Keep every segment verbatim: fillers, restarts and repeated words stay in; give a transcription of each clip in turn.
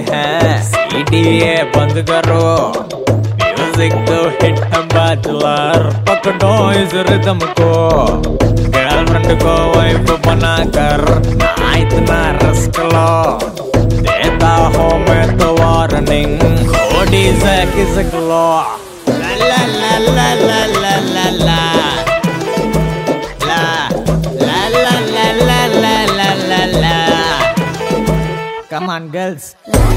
हैं। सीडी ये बंद करो, म्यूजिक तो हिट है बैचलर, पकड़ो इस रिदम को, गर्लफ्रेंड को वाइफ बनाकर ना इतना रिस्क लो, देता हूँ मैं तो वार्निंग, खोटी से खिसक लो। ला ला ला ला ला ला ला ला Come on, girls.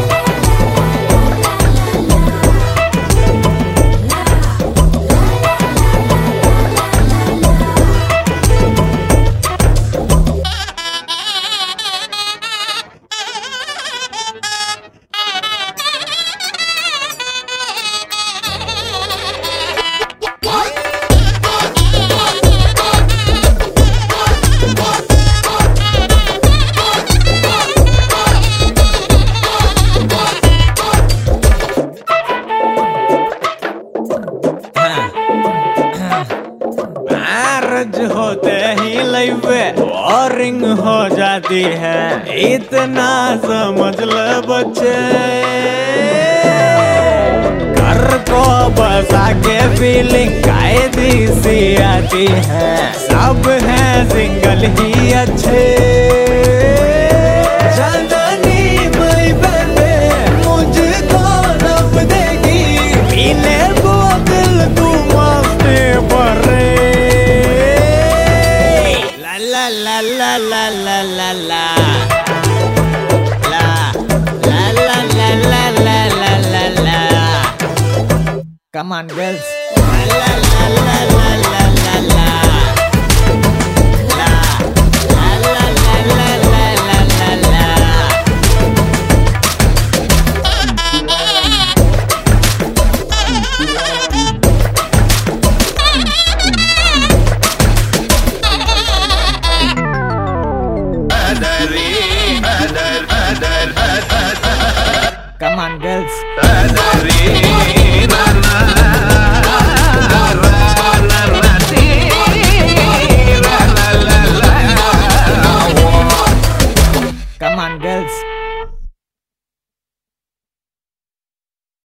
होते ही लाइफ बोरिंग हो जाती है, इतना समझ ले बच्चे, घर को बसा के फीलिंग कायदी सी आती है, सब हैं सिंगल ही अच्छे। La la la la la la la la la la la la la la la. Come on, girls. La la la la la la la la.